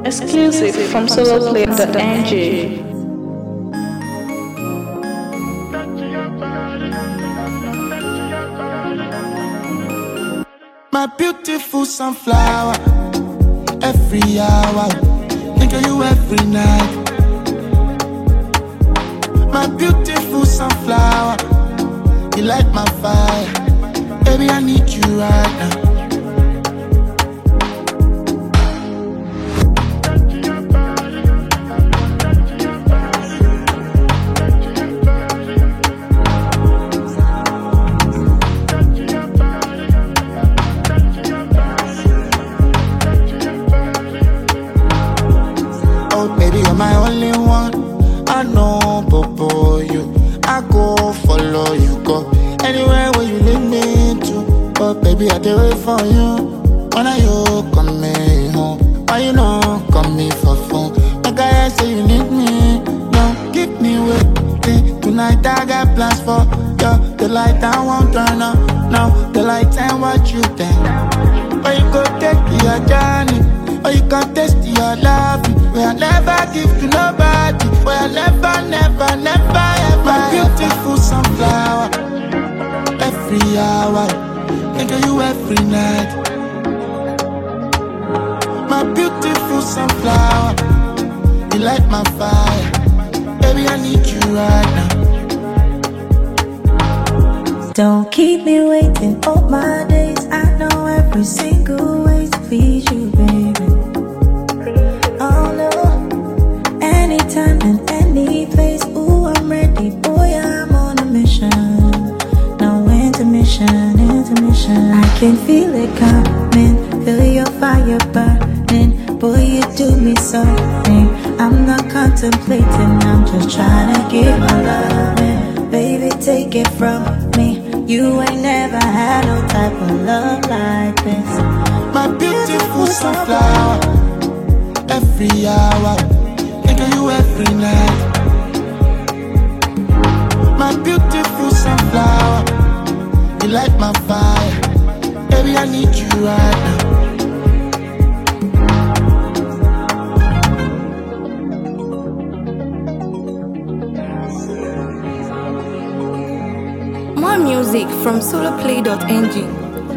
Exclusive from soloplay.ng. My beautiful sunflower, every hour, think of you every night. My beautiful sunflower, you light my fire. Baby, I need you right now. My only one, I know, Bobo, you. I go follow you, go anywhere where you lead me to. But baby, I do wait for you. When are you coming home? Why you not coming for phone? My guy say you need me. Don't keep me waiting. Tonight I got plans for you. The light I won't turn up. Now the light and what you think. Or you go take your journey. Or you can taste your love. Where I never give to nobody. Where I never, never, never ever. My beautiful sunflower, every hour, think of you every night. My beautiful sunflower, you light my fire. Baby, I need you right now. Don't keep me waiting all my days. I know every single way to please you, baby. Oh no, anytime and any place. Ooh, I'm ready, boy, I'm on a mission. No intermission, intermission. I can feel it coming, feel your fire burning. Boy, you do me something. I'm not contemplating, I'm just trying to give my love. Baby, take it from me. You ain't never had no type of love like this. My beautiful sunflower, every hour, think of you every night. My beautiful sunflower, you light my fire. Baby, I need you right now. More music from soloplay.ng.